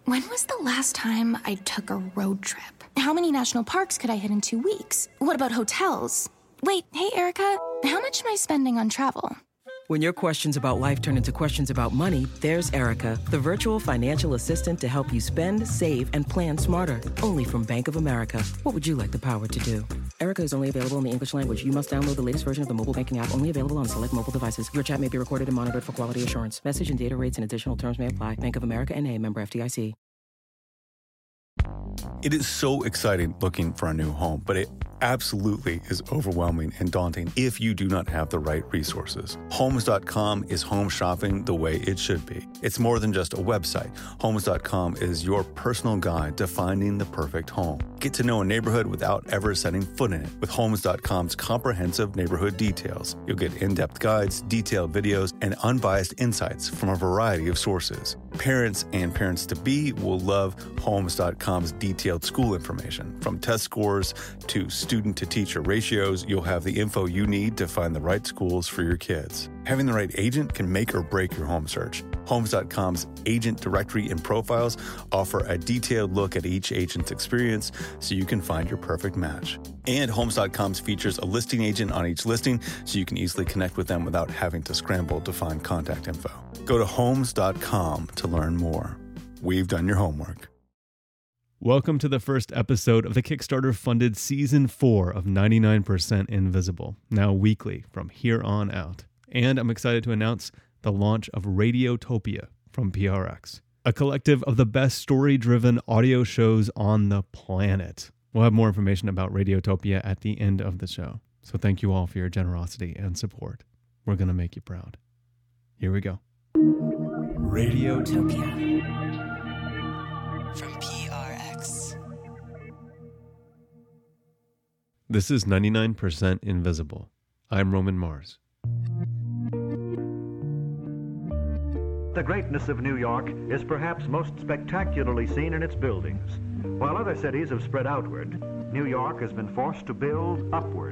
When was the last time I took a road trip? How many national parks could I hit in 2 weeks? What about hotels? Wait, hey, Erica, how much am I spending on travel? When your questions about life turn into questions about money, there's Erica, the virtual financial assistant to help you spend, save, and plan smarter. Only from Bank of America. What would you like the power to do? Erica is only available in the English language. You must download the latest version of the mobile banking app, only available on select mobile devices. Your chat may be recorded and monitored for quality assurance. Message and data rates and additional terms may apply. Bank of America N.A., member FDIC. It is so exciting looking for a new home, but it absolutely is overwhelming and daunting if you do not have the right resources. Homes.com is home shopping the way it should be. It's more than just a website. Homes.com is your personal guide to finding the perfect home. Get to know a neighborhood without ever setting foot in it with Homes.com's comprehensive neighborhood details. You'll get in-depth guides, detailed videos, and unbiased insights from a variety of sources. Parents and parents-to-be will love Homes.com's detailed school information. From test scores to student-to-teacher ratios, you'll have the info you need to find the right schools for your kids. Having the right agent can make or break your home search. Homes.com's agent directory and profiles offer a detailed look at each agent's experience so you can find your perfect match. And Homes.com's features a listing agent on each listing so you can easily connect with them without having to scramble to find contact info. Go to Homes.com to learn more. We've done your homework. Welcome to the first episode of the Kickstarter-funded Season 4 of 99% Invisible, now weekly from here on out. And I'm excited to announce the launch of Radiotopia from PRX, a collective of the best story-driven audio shows on the planet. We'll have more information about Radiotopia at the end of the show. So thank you all for your generosity and support. We're going to make you proud. Here we go. Radiotopia From PRX. This is 99% Invisible. I'm Roman Mars. The greatness of New York is perhaps most spectacularly seen in its buildings. While other cities have spread outward, New York has been forced to build upward.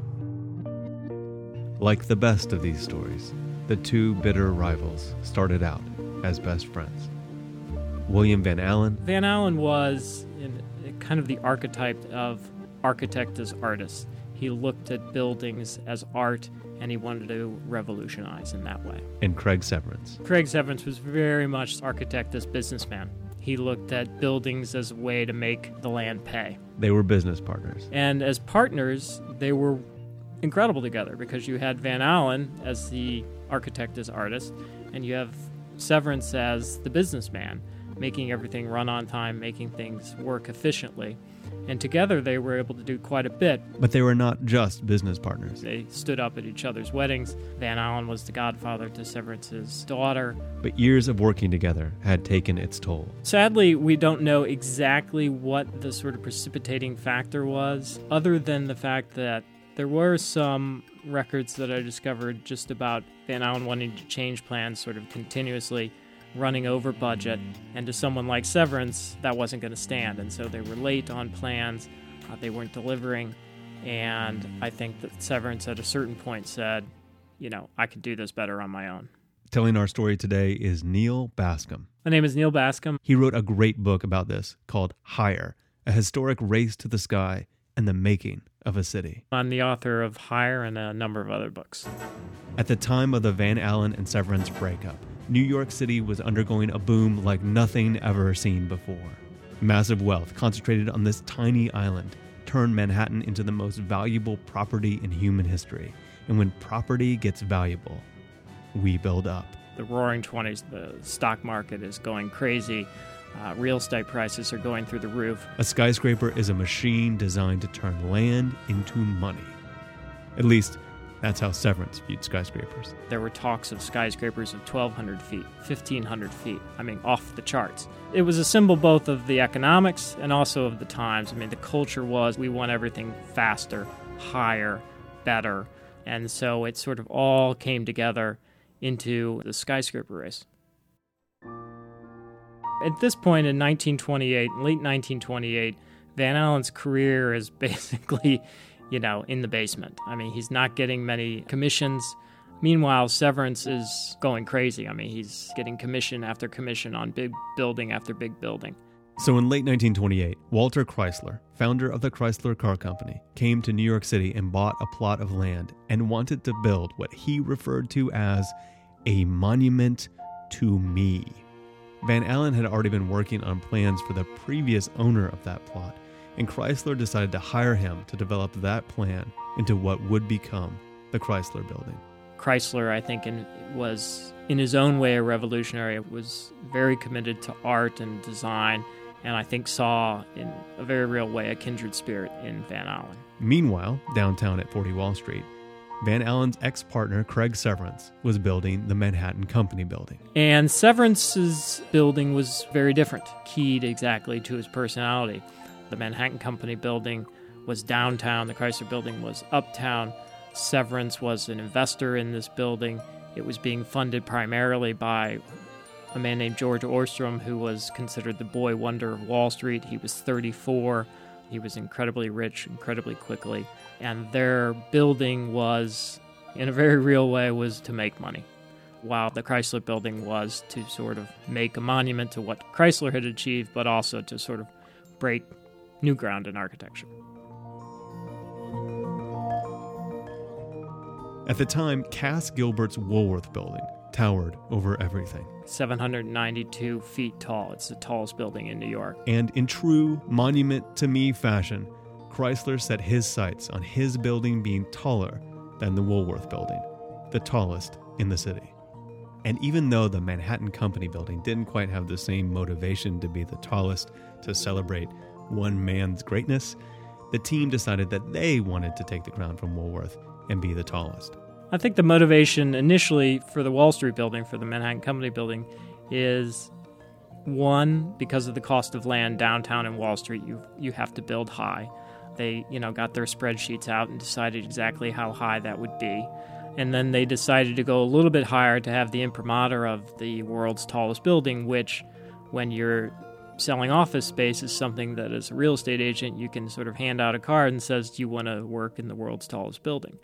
Like the best of these stories, the two bitter rivals started out as best friends. William Van Alen. Van Alen was kind of the archetype of architect as artist. He looked at buildings as art, and he wanted to revolutionize in that way. And Craig Severance. Craig Severance was very much architect as businessman. He looked at buildings as a way to make the land pay. They were business partners. And as partners, they were incredible together because you had Van Alen as the architect as artist, and you have Severance as the businessman, making everything run on time, making things work efficiently. And together they were able to do quite a bit. But they were not just business partners. They stood up at each other's weddings. Van Alen was the godfather to Severance's daughter. But years of working together had taken its toll. Sadly, we don't know exactly what the sort of precipitating factor was, other than the fact that there were some records that I discovered just about Van Alen wanting to change plans sort of continuously, running over budget, and to someone like Severance, that wasn't going to stand. And so they were late on plans, they weren't delivering, and I think that Severance at a certain point said, I could do this better on my own. Telling our story today is Neil Bascom. My name is Neil Bascom. He wrote a great book about this called Higher, a historic race to the sky and the making of a city. I'm the author of Higher and a number of other books. At the time of the Van Alen and Severance breakup, New York City was undergoing a boom like nothing ever seen before. Massive wealth concentrated on this tiny island turned Manhattan into the most valuable property in human history. And when property gets valuable, we build up. The roaring 20s, the stock market is going crazy. Real estate prices are going through the roof. A skyscraper is a machine designed to turn land into money. At least, that's how Severance viewed skyscrapers. There were talks of skyscrapers of 1,200 feet, 1,500 feet. Off the charts. It was a symbol both of the economics and also of the times. The culture was, we want everything faster, higher, better. And so it sort of all came together into the skyscraper race. At this point in 1928, late 1928, Van Alen's career is basically, in the basement. He's not getting many commissions. Meanwhile, Severance is going crazy. I mean, he's getting commission after commission on big building after big building. So in late 1928, Walter Chrysler, founder of the Chrysler Car Company, came to New York City and bought a plot of land and wanted to build what he referred to as a monument to me. Van Allen had already been working on plans for the previous owner of that plot, and Chrysler decided to hire him to develop that plan into what would become the Chrysler Building. Chrysler, I think, was in his own way a revolutionary, was very committed to art and design, and I think saw in a very real way a kindred spirit in Van Allen. Meanwhile, downtown at 40 Wall Street, Van Allen's ex-partner Craig Severance was building the Manhattan Company Building. And Severance's building was very different, keyed exactly to his personality. The Manhattan Company Building was downtown, the Chrysler Building was uptown. Severance was an investor in this building. It was being funded primarily by a man named George Ostrom, who was considered the boy wonder of Wall Street. He was 34. He was incredibly rich, incredibly quickly. And their building was, in a very real way, was to make money, while the Chrysler Building was to sort of make a monument to what Chrysler had achieved, but also to sort of break new ground in architecture. At the time, Cass Gilbert's Woolworth Building towered over everything. 792 feet tall. It's the tallest building in New York. And in true monument-to-me fashion, Chrysler set his sights on his building being taller than the Woolworth Building, the tallest in the city. And even though the Manhattan Company Building didn't quite have the same motivation to be the tallest to celebrate one man's greatness, the team decided that they wanted to take the crown from Woolworth and be the tallest. I think the motivation initially for the Wall Street Building, for the Manhattan Company Building, is one, because of the cost of land downtown in Wall Street, you have to build high. They, got their spreadsheets out and decided exactly how high that would be. And then they decided to go a little bit higher to have the imprimatur of the world's tallest building, which, when you're selling office space, is something that as a real estate agent, you can sort of hand out a card and says, do you want to work in the world's tallest building?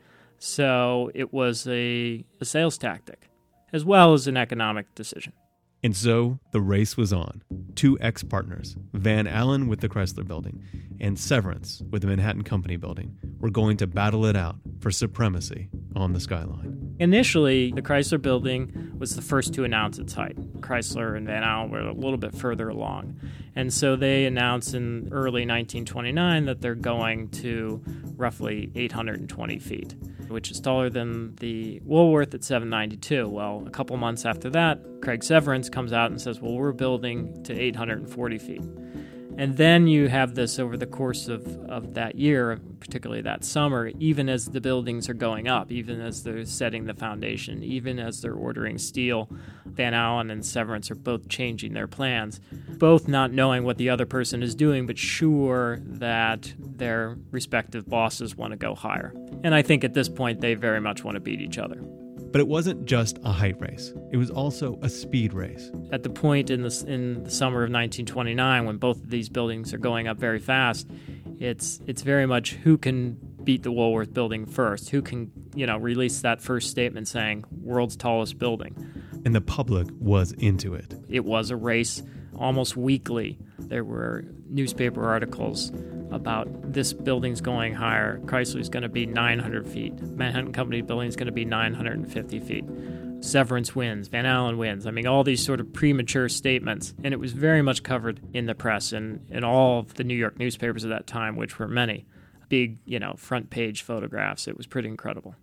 So it was a sales tactic, as well as an economic decision. And so the race was on. Two ex-partners, Van Allen with the Chrysler Building and Severance with the Manhattan Company Building, were going to battle it out for supremacy on the skyline. Initially, the Chrysler Building was the first to announce its height. Chrysler and Van Allen were a little bit further along. And so they announced in early 1929 that they're going to roughly 820 feet, which is taller than the Woolworth at 792. Well, a couple months after that, Craig Severance comes out and says, well, we're building to 840 feet. And then you have this over the course of that year, particularly that summer, even as the buildings are going up, even as they're setting the foundation, even as they're ordering steel, Van Allen and Severance are both changing their plans, both not knowing what the other person is doing, but sure that their respective bosses want to go higher. And I think at this point they very much want to beat each other. But it wasn't just a height race. It was also a speed race. At the point in the summer of 1929, when both of these buildings are going up very fast, it's very much who can beat the Woolworth Building first, who can, release that first statement saying, world's tallest building. And the public was into it. It was a race almost weekly. There were newspaper articles about this building's going higher. Chrysler's going to be 900 feet. Manhattan Company Building is going to be 950 feet. Severance wins. Van Allen wins. I mean, all these sort of premature statements. And it was very much covered in the press and in all of the New York newspapers at that time, which were many. Big, front page photographs. It was pretty incredible.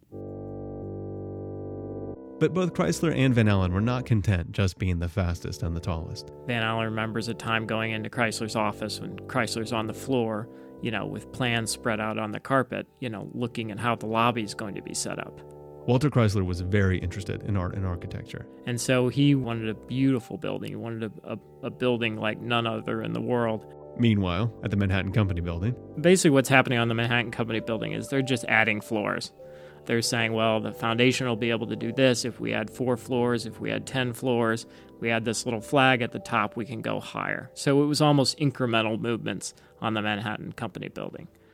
But both Chrysler and Van Allen were not content just being the fastest and the tallest. Van Allen remembers a time going into Chrysler's office when Chrysler's on the floor, with plans spread out on the carpet, looking at how the lobby is going to be set up. Walter Chrysler was very interested in art and architecture. And so he wanted a beautiful building. He wanted a building like none other in the world. Meanwhile, at the Manhattan Company Building, basically what's happening on the Manhattan Company Building is they're just adding floors. They're saying, well, the foundation will be able to do this. If we add 4 floors, if we add 10 floors, we add this little flag at the top, we can go higher. So it was almost incremental movements on the Manhattan Company Building.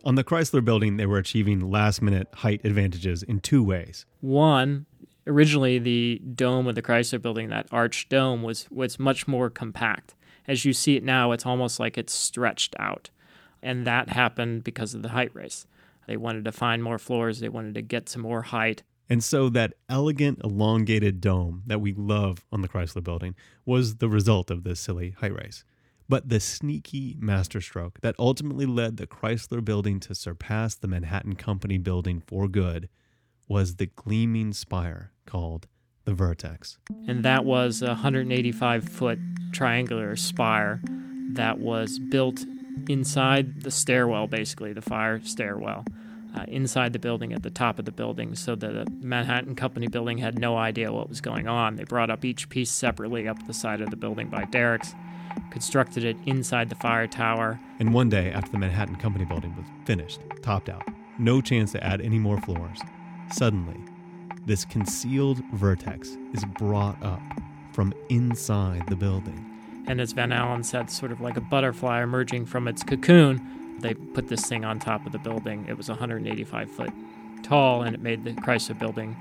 On the Chrysler Building, they were achieving last-minute height advantages in two ways. One, originally the dome of the Chrysler Building, that arched dome, was much more compact. As you see it now, it's almost like it's stretched out. And that happened because of the height race. They wanted to find more floors. They wanted to get some more height. And so that elegant, elongated dome that we love on the Chrysler Building was the result of this silly height race. But the sneaky masterstroke that ultimately led the Chrysler Building to surpass the Manhattan Company Building for good was the gleaming spire called the Vertex. And that was a 185-foot triangular spire that was built inside the stairwell, basically, the fire stairwell, inside the building at the top of the building, so that the Manhattan Company Building had no idea what was going on. They brought up each piece separately up the side of the building by derricks, constructed it inside the fire tower. And one day, after the Manhattan Company Building was finished, topped out, no chance to add any more floors, suddenly, this concealed vertex is brought up from inside the building. And as Van Allen said, sort of like a butterfly emerging from its cocoon, they put this thing on top of the building. It was 185 foot tall, and it made the Chrysler Building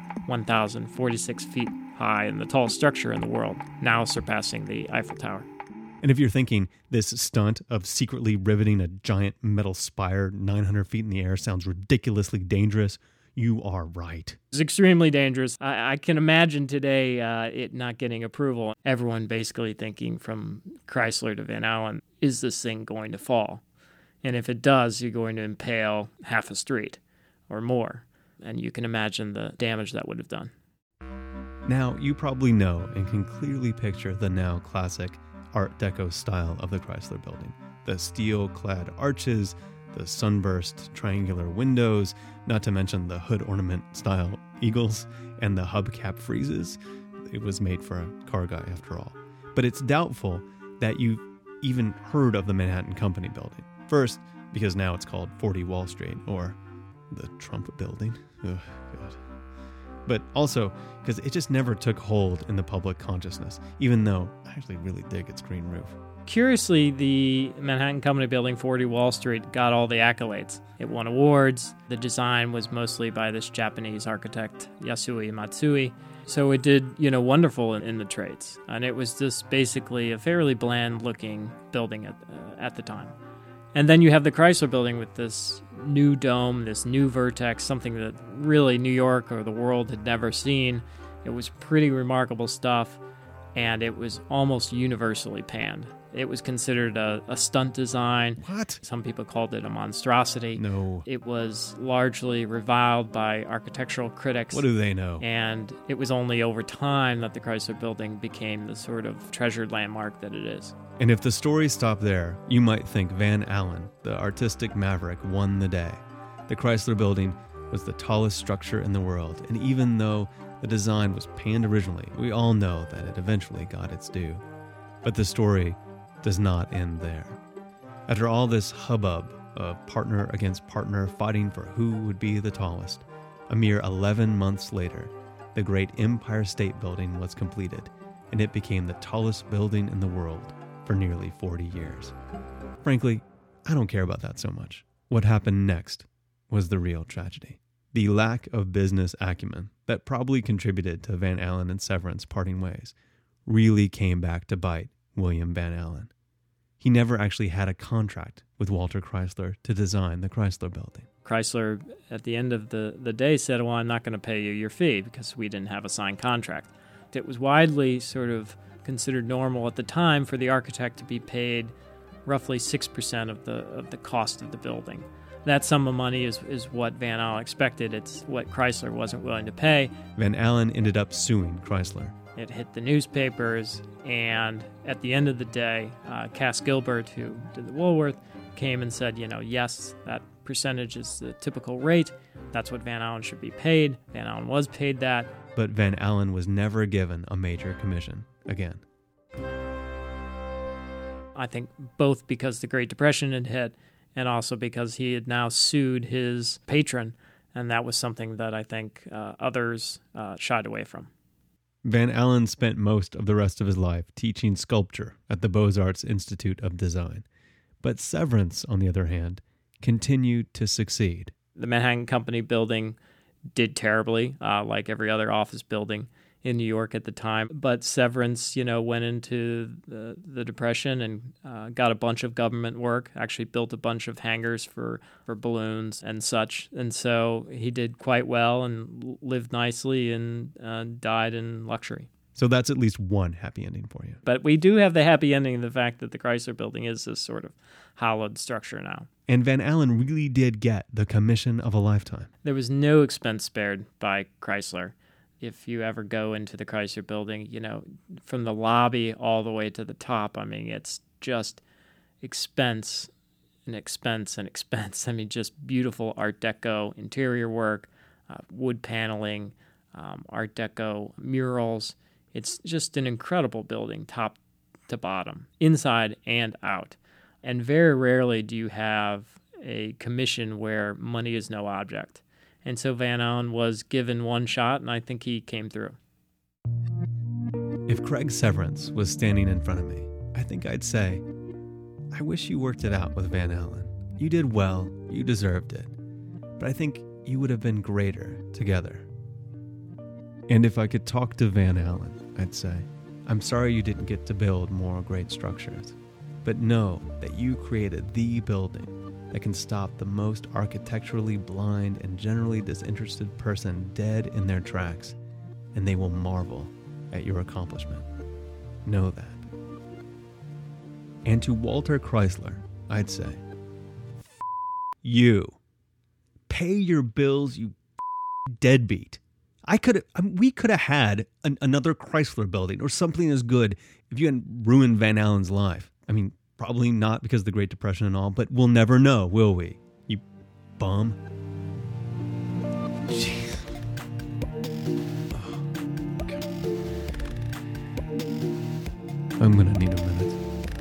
1,046 feet high, and the tallest structure in the world, now surpassing the Eiffel Tower. And if you're thinking this stunt of secretly riveting a giant metal spire 900 feet in the air sounds ridiculously dangerous, you are right. It's extremely dangerous. I can imagine today it not getting approval. Everyone basically thinking from Chrysler to Van Allen, is this thing going to fall? And if it does, you're going to impale half a street or more. And you can imagine the damage that would have done. Now, you probably know and can clearly picture the now classic Art Deco style of the Chrysler Building. The steel-clad arches, the sunburst triangular windows, not to mention the hood ornament style eagles and the hubcap friezes. It was made for a car guy after all. But it's doubtful that you've even heard of the Manhattan Company Building. First, because now it's called 40 Wall Street, or the Trump Building. Oh, God. But also because it just never took hold in the public consciousness, even though I actually really dig its green roof. Curiously, the Manhattan Company Building, 40 Wall Street, got all the accolades. It won awards. The design was mostly by this Japanese architect, Yasui Matsui. So it did, wonderful in the trades. And it was just basically a fairly bland-looking building at the time. And then you have the Chrysler Building with this new dome, this new vertex, something that really New York or the world had never seen. It was pretty remarkable stuff, and it was almost universally panned. It was considered a stunt design. What? Some people called it a monstrosity. No. It was largely reviled by architectural critics. What do they know? And it was only over time that the Chrysler Building became the sort of treasured landmark that it is. And if the story stopped there, you might think Van Allen, the artistic maverick, won the day. The Chrysler Building was the tallest structure in the world, and even though the design was panned originally, we all know that it eventually got its due. But the story does not end there. After all this hubbub of partner against partner fighting for who would be the tallest, a mere 11 months later, the great Empire State Building was completed, and it became the tallest building in the world for nearly 40 years. Frankly, I don't care about that so much. What happened next was the real tragedy. The lack of business acumen that probably contributed to Van Allen and Severance parting ways really came back to bite William Van Allen. He never actually had a contract with Walter Chrysler to design the Chrysler Building. Chrysler, at the end of the day, said, well, I'm not going to pay you your fee because we didn't have a signed contract. It was widely sort of considered normal at the time for the architect to be paid roughly 6% of the cost of the building. That sum of money is what Van Allen expected. It's what Chrysler wasn't willing to pay. Van Allen ended up suing Chrysler. It hit the newspapers, and at the end of the day, Cass Gilbert, who did the Woolworth, came and said, yes, that percentage is the typical rate. That's what Van Allen should be paid. Van Allen was paid that. But Van Allen was never given a major commission again. I think both because the Great Depression had hit and also because he had now sued his patron, and that was something that I think others shied away from. Van Allen spent most of the rest of his life teaching sculpture at the Beaux-Arts Institute of Design. But Severance, on the other hand, continued to succeed. The Manhattan Company building did terribly, like every other office building in New York at the time. But Severance, went into the Depression and got a bunch of government work, actually built a bunch of hangars for balloons and such. And so he did quite well and lived nicely and died in luxury. So that's at least one happy ending for you. But we do have the happy ending in the fact that the Chrysler Building is this sort of hollowed structure now. And Van Allen really did get the commission of a lifetime. There was no expense spared by Chrysler. If you ever go into the Chrysler Building, from the lobby all the way to the top, it's just expense and expense and expense. Just beautiful Art Deco interior work, wood paneling, Art Deco murals. It's just an incredible building, top to bottom, inside and out. And very rarely do you have a commission where money is no object. And so Van Allen was given one shot, and I think he came through. If Craig Severance was standing in front of me, I think I'd say, I wish you worked it out with Van Allen. You did well, you deserved it. But I think you would have been greater together. And if I could talk to Van Allen, I'd say, I'm sorry you didn't get to build more great structures, but know that you created the building that can stop the most architecturally blind and generally disinterested person dead in their tracks, and they will marvel at your accomplishment. Know that. And to Walter Chrysler, I'd say, you. Pay your bills, you deadbeat. We could have had another Chrysler Building or something as good if you hadn't ruined Van Allen's life. Probably not because of the Great Depression and all, but we'll never know, will we? You bum. Jeez. Oh, okay. I'm gonna need a minute.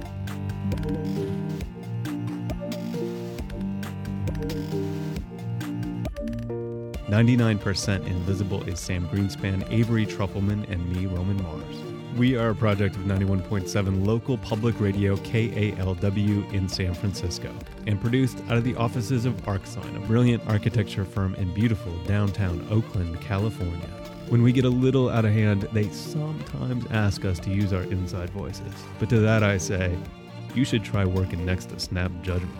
"99% Invisible" is Sam Greenspan, Avery Trufelman, and me, Roman Mars. We are a project of 91.7 local public radio KALW in San Francisco, and produced out of the offices of ArcSign, a brilliant architecture firm in beautiful downtown Oakland, California. When we get a little out of hand, they sometimes ask us to use our inside voices. But to that I say, you should try working next to Snap Judgment.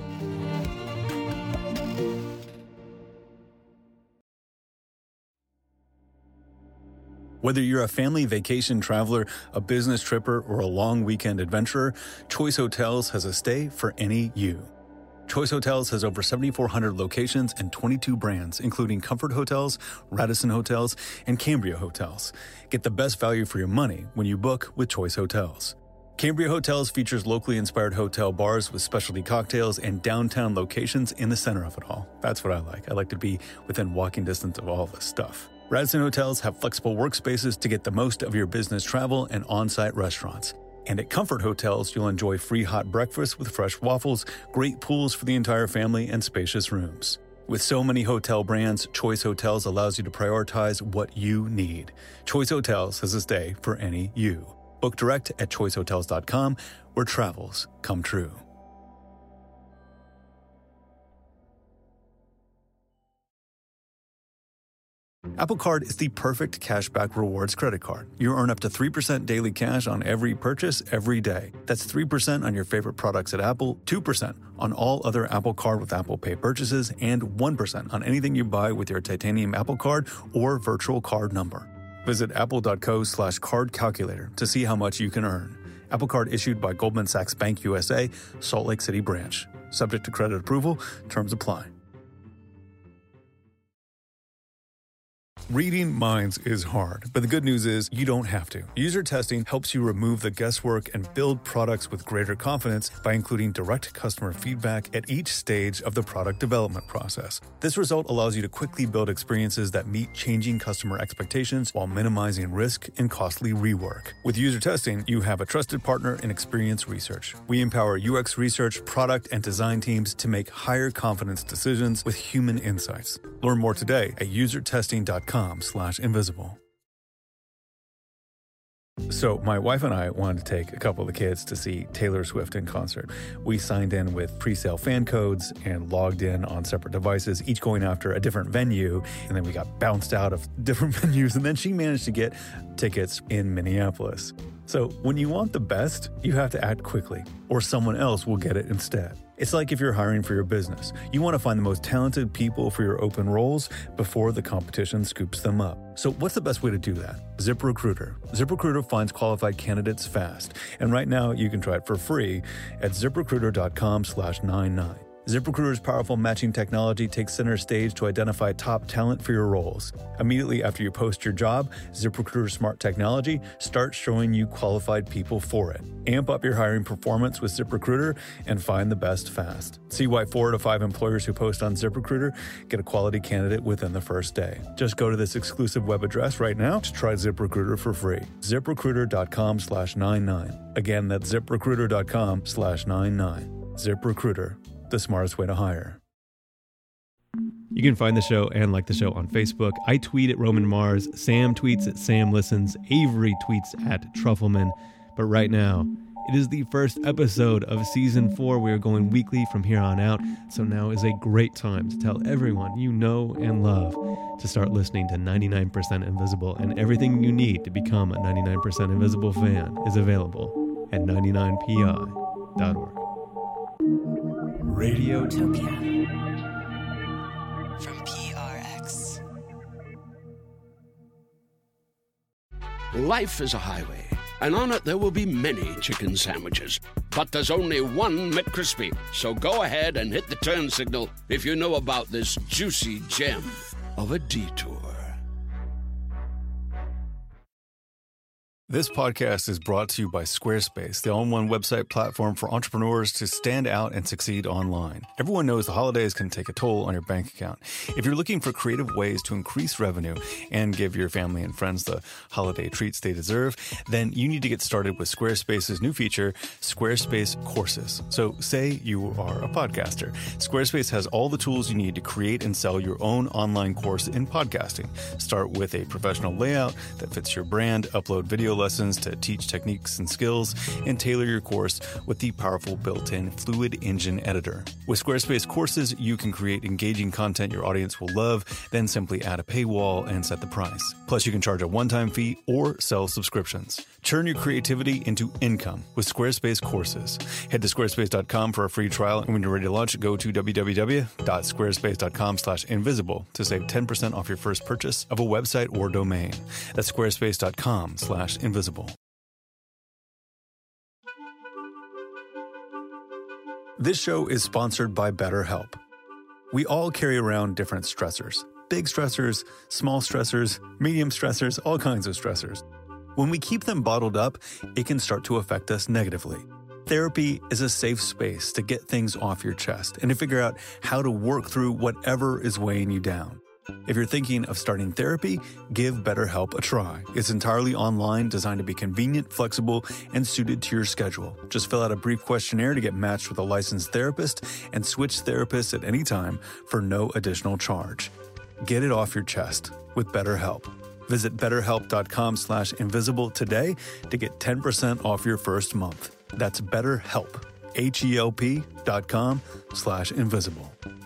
Whether you're a family vacation traveler, a business tripper, or a long weekend adventurer, Choice Hotels has a stay for any you. Choice Hotels has over 7,400 locations and 22 brands, including Comfort Hotels, Radisson Hotels, and Cambria Hotels. Get the best value for your money when you book with Choice Hotels. Cambria Hotels features locally inspired hotel bars with specialty cocktails and downtown locations in the center of it all. That's what I like. I like to be within walking distance of all this stuff. Radisson Hotels have flexible workspaces to get the most of your business travel and on-site restaurants. And at Comfort Hotels, you'll enjoy free hot breakfast with fresh waffles, great pools for the entire family, and spacious rooms. With so many hotel brands, Choice Hotels allows you to prioritize what you need. Choice Hotels has a stay for any you. Book direct at choicehotels.com, where travels come true. Apple Card is the perfect cashback rewards credit card. You earn up to 3% daily cash on every purchase every day. That's 3% on your favorite products at Apple, 2% on all other Apple Card with Apple Pay purchases, and 1% on anything you buy with your titanium Apple Card or virtual card number. Visit apple.co/card calculator to see how much you can earn. Apple Card issued by Goldman Sachs Bank USA, Salt Lake City branch. Subject to credit approval. Terms apply. Reading minds is hard, but the good news is you don't have to. User testing helps you remove the guesswork and build products with greater confidence by including direct customer feedback at each stage of the product development process. This result allows you to quickly build experiences that meet changing customer expectations while minimizing risk and costly rework. With user testing, you have a trusted partner in Experience Research. We empower UX research, product, and design teams to make higher confidence decisions with human insights. Learn more today at usertesting.com/invisible. So my wife and I wanted to take a couple of the kids to see Taylor Swift in concert. We signed in with pre-sale fan codes and logged in on separate devices, each going after a different venue. And then we got bounced out of different venues. And then she managed to get tickets in Minneapolis. So when you want the best, you have to act quickly, or someone else will get it instead. It's like if you're hiring for your business. You want to find the most talented people for your open roles before the competition scoops them up. So what's the best way to do that? ZipRecruiter. ZipRecruiter finds qualified candidates fast. And right now you can try it for free at ZipRecruiter.com/99. ZipRecruiter's powerful matching technology takes center stage to identify top talent for your roles. Immediately after you post your job, ZipRecruiter's smart technology starts showing you qualified people for it. Amp up your hiring performance with ZipRecruiter and find the best fast. See why 4 out of 5 employers who post on ZipRecruiter get a quality candidate within the first day. Just go to this exclusive web address right now to try ZipRecruiter for free. ZipRecruiter.com/99. Again, that's ZipRecruiter.com/99. ZipRecruiter, the smartest way to hire. You can find the show and like the show on Facebook. I tweet at Roman Mars. Sam tweets at Sam Listens. Avery tweets at Truffleman. But right now, it is the first episode of Season 4. We are going weekly from here on out. So now is a great time to tell everyone you know and love to start listening to 99% Invisible. And everything you need to become a 99% Invisible fan is available at 99pi.org. Radiotopia from PRX. Life is a highway, and on it there will be many chicken sandwiches. But there's only one McCrispy. So go ahead and hit the turn signal if you know about this juicy gem of a detour. This podcast is brought to you by Squarespace, the all-in-one website platform for entrepreneurs to stand out and succeed online. Everyone knows the holidays can take a toll on your bank account. If you're looking for creative ways to increase revenue and give your family and friends the holiday treats they deserve, then you need to get started with Squarespace's new feature, Squarespace Courses. So say you are a podcaster. Squarespace has all the tools you need to create and sell your own online course in podcasting. Start with a professional layout that fits your brand, upload video lessons to teach techniques and skills, and tailor your course with the powerful built-in Fluid Engine editor. With Squarespace Courses, you can create engaging content your audience will love, then simply add a paywall and set the price. Plus, you can charge a one-time fee or sell subscriptions. Turn your creativity into income with Squarespace Courses. Head to squarespace.com for a free trial, and when you're ready to launch, go to www.squarespace.com/invisible to save 10% off your first purchase of a website or domain. That's squarespace.com/invisible. This show is sponsored by BetterHelp. We all carry around different stressors. Big stressors, small stressors, medium stressors, all kinds of stressors. When we keep them bottled up, it can start to affect us negatively. Therapy is a safe space to get things off your chest and to figure out how to work through whatever is weighing you down. If you're thinking of starting therapy, give BetterHelp a try. It's entirely online, designed to be convenient, flexible, and suited to your schedule. Just fill out a brief questionnaire to get matched with a licensed therapist and switch therapists at any time for no additional charge. Get it off your chest with BetterHelp. Visit BetterHelp.com/invisible today to get 10% off your first month. That's BetterHelp, HELP.com/invisible.